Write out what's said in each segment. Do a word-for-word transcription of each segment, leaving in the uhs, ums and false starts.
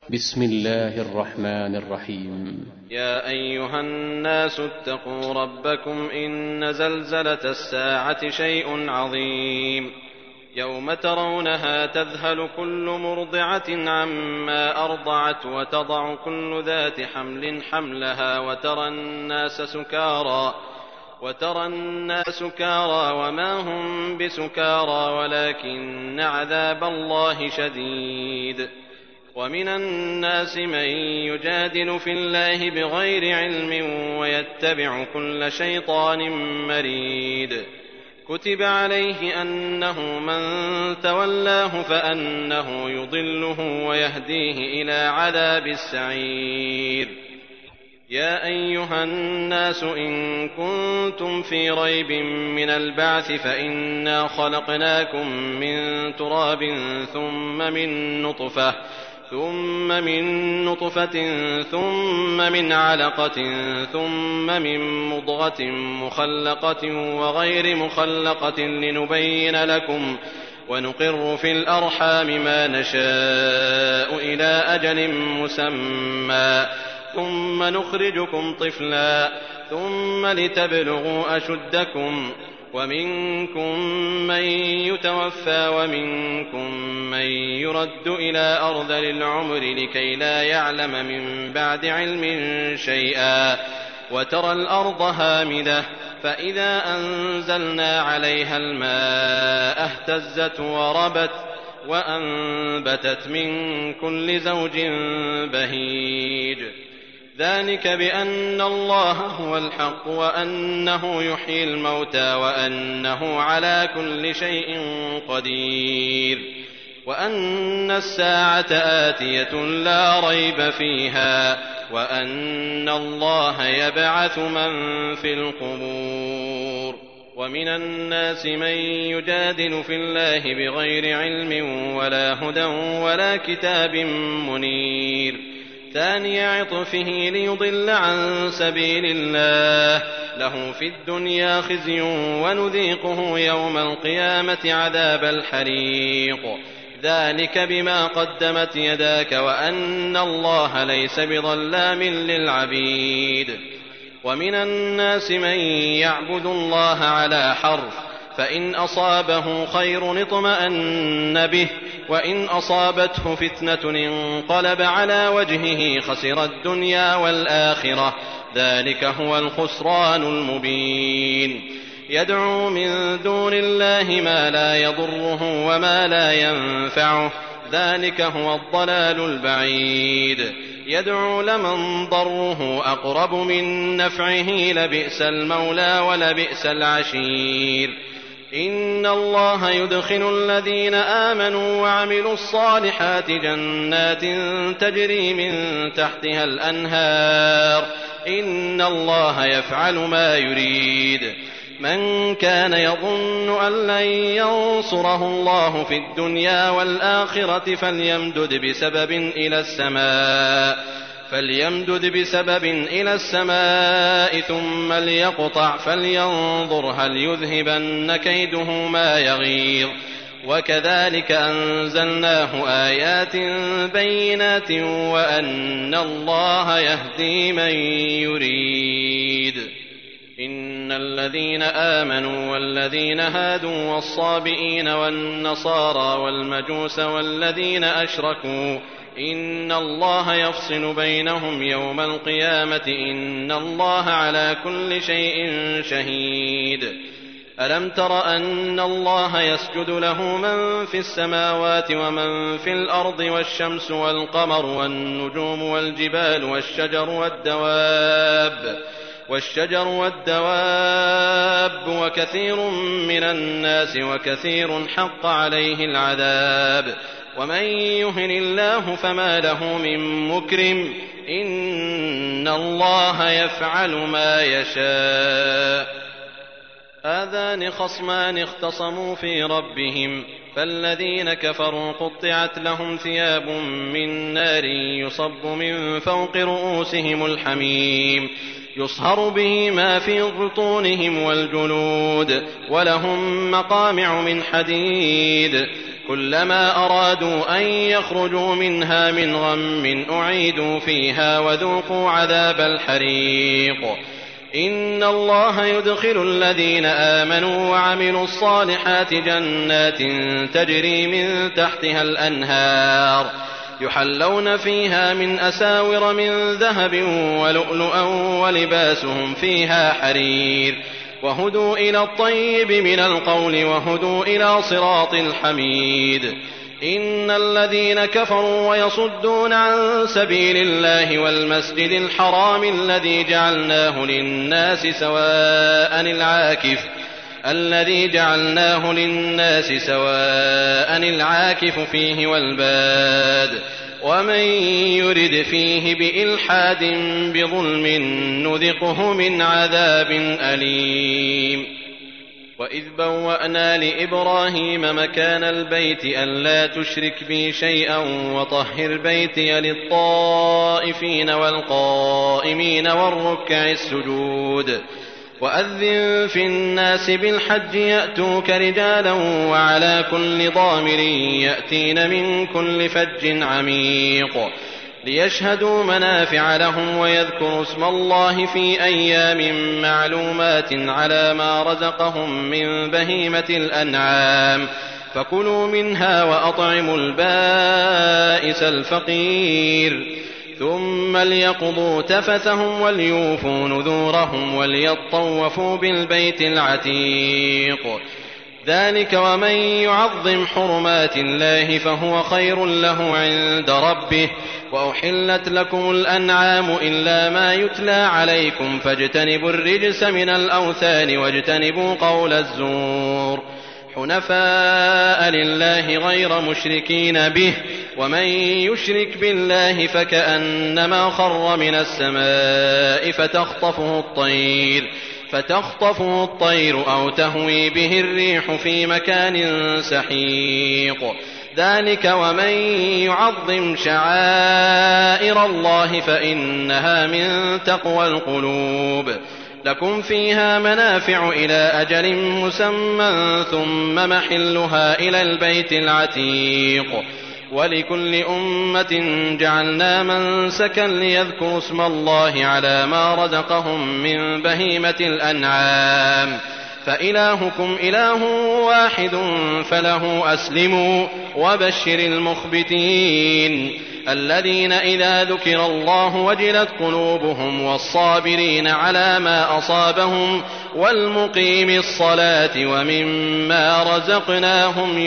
بسم الله الرحمن الرحيم. يا أيها الناس اتقوا ربكم إن زلزلة الساعة شيء عظيم يوم ترونها تذهل كل مرضعة عما أرضعت وتضع كل ذات حمل حملها وترى الناس سكارى وترى الناس سكارى وما هم بسكارى ولكن عذاب الله شديد. ومن الناس من يجادل في الله بغير علم ويتبع كل شيطان مريد. كتب عليه أنه من تولاه فأنه يضله ويهديه إلى عذاب السعير. يا أيها الناس إن كنتم في ريب من البعث فإنا خلقناكم من تراب ثم من نطفة ثم من نطفة ثم من علقة ثم من مضغة مخلقة وغير مخلقة لنبين لكم ونقر في الأرحام ما نشاء إلى أجل مسمى ثم نخرجكم طفلا ثم لتبلغوا أشدكم ومنكم من يتوفى ومنكم من يرد إلى أرذل العمر لكي لا يعلم من بعد علم شيئا. وترى الأرض هامدة فإذا أنزلنا عليها الماء اهتزت وربت وأنبتت من كل زوج بهيج. ذلك بأن الله هو الحق وأنه يحيي الموتى وأنه على كل شيء قدير وأن الساعة آتية لا ريب فيها وأن الله يبعث من في القبور. ومن الناس من يجادل في الله بغير علم ولا هدى ولا كتاب منير. ثاني عطفه ليضل عن سبيل الله له في الدنيا خزي ونذيقه يوم القيامة عذاب الحريق. ذلك بما قدمت يداك وأن الله ليس بظلام للعبيد. ومن الناس من يعبد الله على حرف فإن أصابه خير اطمأن به وإن أصابته فتنة انقلب على وجهه خسر الدنيا والآخرة ذلك هو الخسران المبين. يدعو من دون الله ما لا يضره وما لا ينفعه ذلك هو الضلال البعيد. يدعو لمن ضره أقرب من نفعه لبئس المولى ولبئس العشير. إن الله يدخل الذين آمنوا وعملوا الصالحات جنات تجري من تحتها الأنهار إن الله يفعل ما يريد. من كان يظن أن لن ينصره الله في الدنيا والآخرة فليمدد بسبب إلى السماء فليمدد بسبب إلى السماء ثم ليقطع فلينظر هل يذهبن كيده ما يغيظ. وكذلك أنزلناه آيات بينات وأن الله يهدي من يريد. إن الذين آمنوا والذين هادوا والصابئين والنصارى والمجوس والذين أشركوا إن الله يفصل بينهم يوم القيامة إن الله على كل شيء شهيد. ألم تر أن الله يسجد له من في السماوات ومن في الأرض والشمس والقمر والنجوم والجبال والشجر والدواب والشجر والدواب وكثير من الناس وكثير حق عليه العذاب. ومن يهن الله فما له من مكرم إن الله يفعل ما يشاء. هذان خصمان اختصموا في ربهم فالذين كفروا قطعت لهم ثياب من نار يصب من فوق رؤوسهم الحميم يصهر به ما في بطونهم والجلود ولهم مقامع من حديد كلما أرادوا أن يخرجوا منها من غم أعيدوا فيها وذوقوا عذاب الحريق. إن الله يدخل الذين آمنوا وعملوا الصالحات جنات تجري من تحتها الأنهار يحلون فيها من أساور من ذهب ولؤلؤا ولباسهم فيها حرير وهدوا إلى الطيب من القول وهدوا إلى صراط الحميد. إن الذين كفروا ويصدون عن سبيل الله والمسجد الحرام الذي جعلناه للناس سواء العاكف الذي جعلناه للناس سواء العاكف فيه والباد ومن يرد فيه بإلحاد بظلم نذقه من عذاب أليم. وإذ بوأنا لإبراهيم مكان البيت ألا تشرك بي شيئا وطهر بيتي للطائفين والقائمين والركع السجود. وأذن في الناس بالحج يأتوك رجالا وعلى كل ضامر يأتين من كل فج عميق ليشهدوا منافع لهم ويذكروا اسم الله في أيام معلومات على ما رزقهم من بهيمة الأنعام فكلوا منها وأطعموا البائس الفقير ثم ليقضوا تفثهم وليوفوا نذورهم وليطوفوا بالبيت العتيق. ذلك ومن يعظم حرمات الله فهو خير له عند ربه. وأحلت لكم الأنعام إلا ما يتلى عليكم فاجتنبوا الرجس من الأوثان واجتنبوا قول الزور حنفاء لله غير مشركين به ومن يشرك بالله فكأنما خر من السماء فتخطفه الطير فتخطفه الطير أو تهوي به الريح في مكان سحيق. ذلك ومن يعظم شعائر الله فإنها من تقوى القلوب. لكم فيها منافع إلى أجل مسمى ثم محلها إلى البيت العتيق. ولكل أمة جعلنا منسكا ليذكروا اسم الله على ما رزقهم من بهيمة الأنعام فإلهكم إله واحد فله أسلموا وبشر المخبتين الذين إذا ذكر الله وجلت قلوبهم والصابرين على ما أصابهم والمقيم الصلاة وممما رزقناهم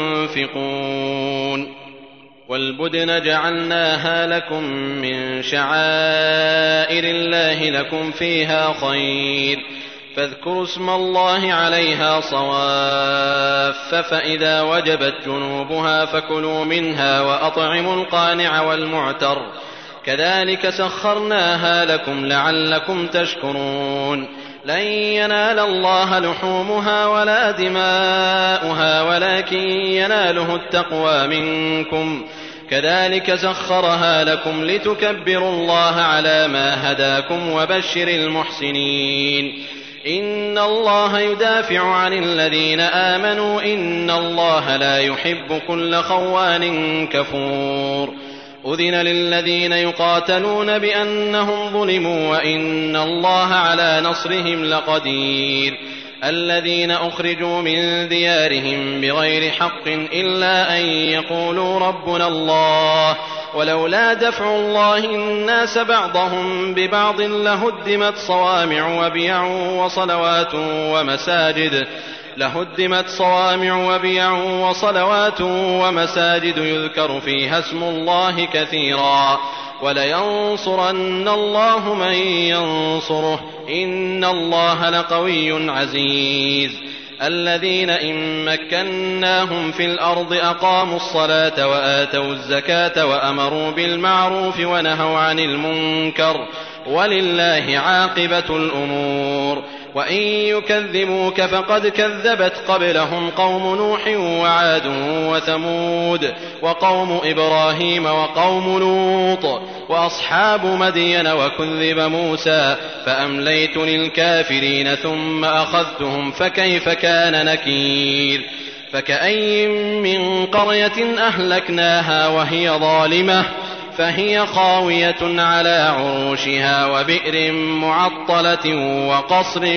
ينفقون. والبدن جعلناها لكم من شعائر الله لكم فيها خير فاذكروا اسم الله عليها صواف فإذا وجبت جنوبها فكلوا منها وأطعموا القانع والمعتر كذلك سخرناها لكم لعلكم تشكرون. لن ينال الله لحومها ولا دماؤها ولكن يناله التقوى منكم كذلك سخرها لكم لتكبروا الله على ما هداكم وبشر المحسنين. إن الله يدافع عن الذين آمنوا إن الله لا يحب كل خوان كفور. أذن للذين يقاتلون بأنهم ظلموا وإن الله على نصرهم لقدير. الذين أخرجوا من ديارهم بغير حق إلا أن يقولوا ربنا الله ولولا دفع الله الناس بعضهم ببعض لهدمت صوامع وبيع وصلوات ومساجد لهدمت صوامع وبيع وصلوات ومساجد يذكر فيها اسم الله كثيرا ولينصرن الله من ينصره إن الله لقوي عزيز. الذين إن مكناهم في الأرض أقاموا الصلاة وآتوا الزكاة وأمروا بالمعروف ونهوا عن المنكر ولله عاقبة الأمور. وإن يكذبوك فقد كذبت قبلهم قوم نوح وعاد وثمود وقوم إبراهيم وقوم لوط وأصحاب مدين وكذب موسى فأمليت للكافرين ثم أخذتهم فكيف كان نكير. فكأي من قرية أهلكناها وهي ظالمة فهي خاوية على عروشها وبئر معطلة وقصر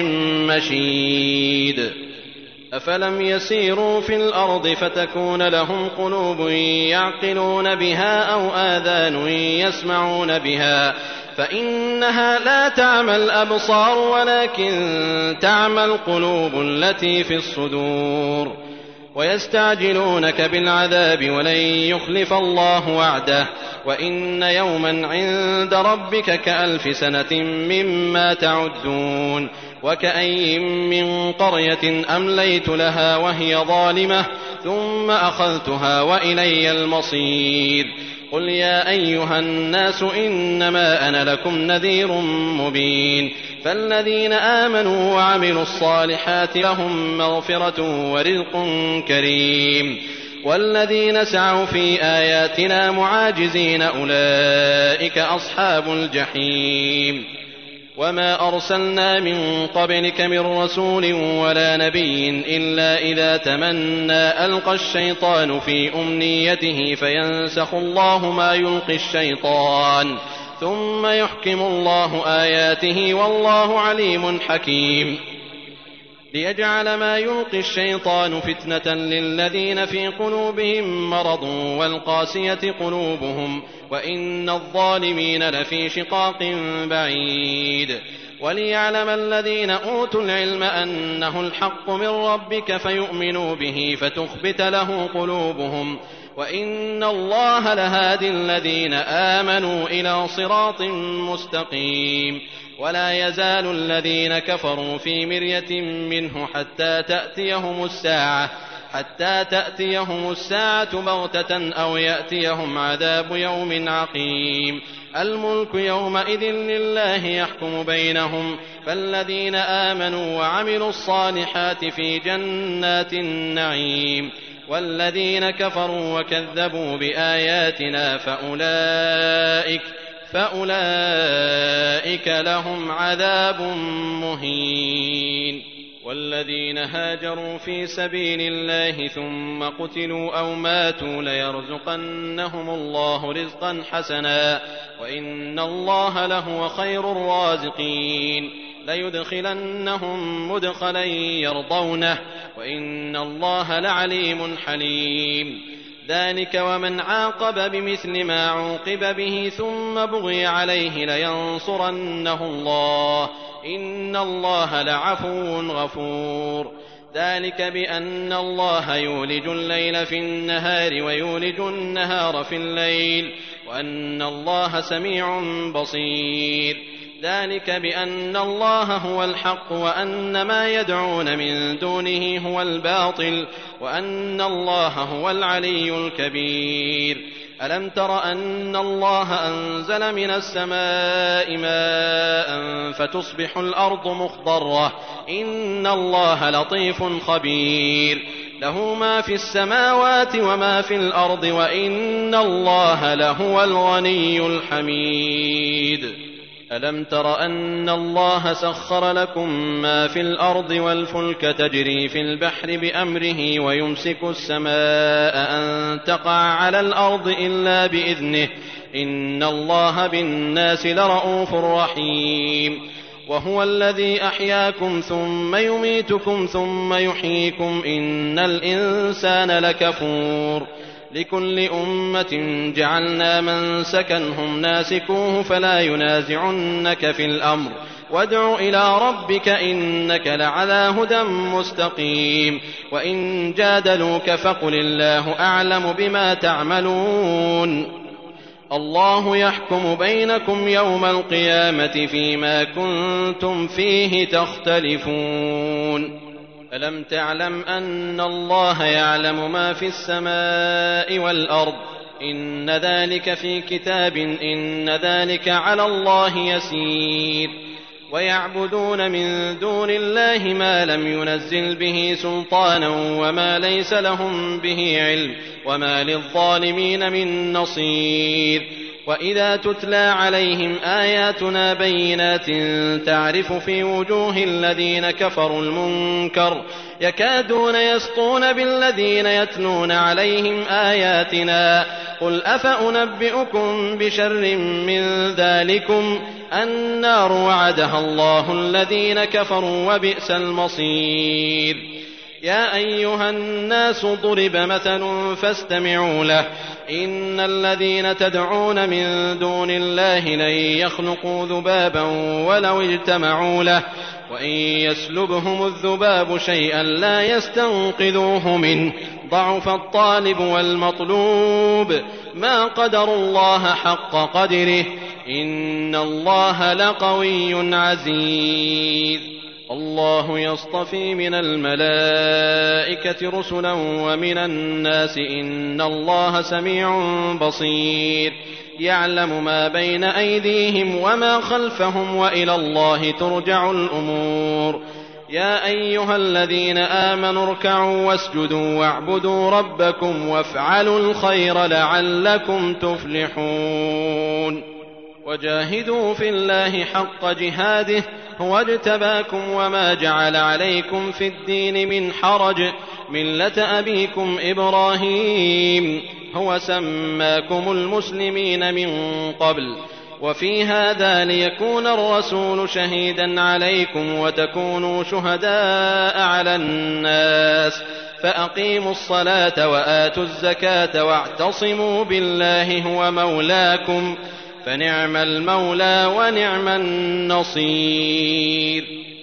مشيد أفلم يسيروا في الأرض فتكون لهم قلوب يعقلون بها أو آذان يسمعون بها فإنها لا تعمى الأبصار ولكن تعمى القلوب التي في الصدور ويستعجلونك بالعذاب ولن يخلف الله وعده وإن يوما عند ربك كألف سنة مما تعدون وكأي من قرية أمليت لها وهي ظالمة ثم أخذتها وإلي المصير قل يا أيها الناس إنما أنا لكم نذير مبين فالذين آمنوا وعملوا الصالحات لهم مغفرة ورزق كريم والذين سعوا في آياتنا معاجزين أولئك أصحاب الجحيم وما أرسلنا من قبلك من رسول ولا نبي إلا إذا تمنى ألقى الشيطان في أمنيته فينسخ الله ما يلقي الشيطان ثم يحكم الله آياته والله عليم حكيم ليجعل ما يلقي الشيطان فتنة للذين في قلوبهم مرض والقاسية قلوبهم وإن الظالمين لفي شقاق بعيد وليعلم الذين أوتوا العلم أنه الحق من ربك فيؤمنوا به فتخبت له قلوبهم وإن الله لهادي الذين آمنوا إلى صراط مستقيم ولا يزال الذين كفروا في مرية منه حتى تأتيهم الساعة حتى تأتيهم الساعة بغتة أو يأتيهم عذاب يوم عقيم الملك يومئذ لله يحكم بينهم فالذين آمنوا وعملوا الصالحات في جنات النعيم والذين كفروا وكذبوا بآياتنا فأولئك فأولئك لهم عذاب مهين والذين هاجروا في سبيل الله ثم قتلوا أو ماتوا ليرزقنهم الله رزقا حسنا وإن الله لهو خير الرازقين ليدخلنهم مدخلا يرضونه وإن الله لعليم حليم ذلك ومن عاقب بمثل ما عوقب به ثم بغي عليه لينصرنه الله إن الله لعفو غفور ذلك بأن الله يولج الليل في النهار ويولج النهار في الليل وأن الله سميع بصير ذلك بأن الله هو الحق وأن ما يدعون من دونه هو الباطل وأن الله هو العلي الكبير ألم تر أن الله أنزل من السماء ماء فتصبح الأرض مخضرة إن الله لطيف خبير له ما في السماوات وما في الأرض وإن الله لهو الغني الحميد ألم تر أن الله سخر لكم ما في الأرض والفلك تجري في البحر بأمره ويمسك السماء أن تقع على الأرض إلا بإذنه إن الله بالناس لرءوف رحيم وهو الذي أحياكم ثم يميتكم ثم يحييكم إن الإنسان لكفور لكل أمة جعلنا من سكنهم ناسكوه فلا ينازعنك في الأمر وادع إلى ربك إنك لعلى هدى مستقيم وإن جادلوك فقل الله أعلم بما تعملون الله يحكم بينكم يوم القيامة فيما كنتم فيه تختلفون ألم تعلم أن الله يعلم ما في السماء والأرض إن ذلك في كتاب إن ذلك على الله يسير ويعبدون من دون الله ما لم ينزل به سلطانا وما ليس لهم به علم وما للظالمين من نصير وإذا تتلى عليهم آياتنا بينات تعرف في وجوه الذين كفروا المنكر يكادون يسطون بالذين يتلون عليهم آياتنا قل أفأنبئكم بشر من ذلكم النار وعدها الله الذين كفروا وبئس المصير. يا أيها الناس ضرب مثل فاستمعوا له إن الذين تدعون من دون الله لن يخلقوا ذبابا ولو اجتمعوا له وإن يسلبهم الذباب شيئا لا يستنقذوه منه ضعف الطالب والمطلوب ما قدروا الله حق قدره إن الله لقوي عزيز. الله يصطفي من الملائكة رسلا ومن الناس إن الله سميع بصير يعلم ما بين أيديهم وما خلفهم وإلى الله ترجع الأمور. يا أيها الذين آمنوا اركعوا واسجدوا واعبدوا ربكم وافعلوا الخير لعلكم تفلحون. وجاهدوا في الله حق جهاده هو اجتباكم وما جعل عليكم في الدين من حرج ملة أبيكم إبراهيم هو سماكم المسلمين من قبل وفي هذا ليكون الرسول شهيدا عليكم وتكونوا شهداء على الناس فأقيموا الصلاة وآتوا الزكاة واعتصموا بالله هو مولاكم فنعم المولى ونعم النصير.